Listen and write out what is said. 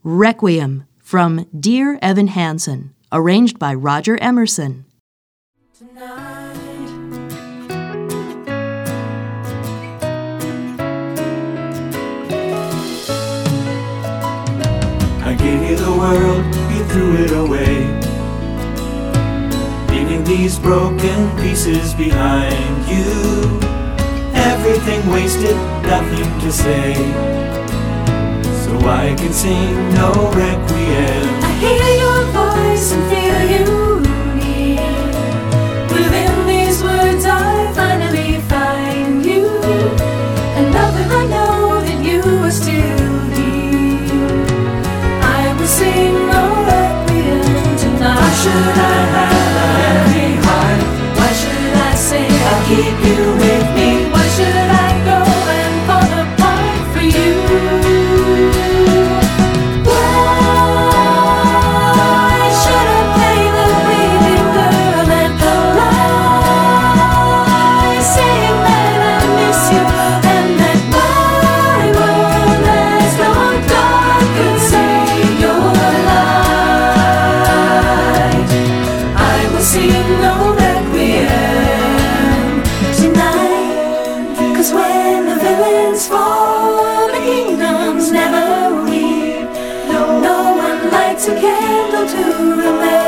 Requiem from Dear Evan Hansen, arranged by Roger Emerson. I gave you the world, you threw it away, leaving these broken pieces behind you. Everything wasted, nothing to say, so I can sing no requiem. I hear your voice and feel you near. Within these words I finally find you, and now that I know that you are still here, I will sing no requiem tonight. Why should I have a heavy heart? Why should I say I'll keep you with me? Why should I go and fall apart for you? Why should I play the bleeding girl and lie, saying that I miss you and that my world has gone dark and say your light? I will sing no requiem tonight, 'cause when the villains fall, the kingdoms never weep. No one lights a candle to remember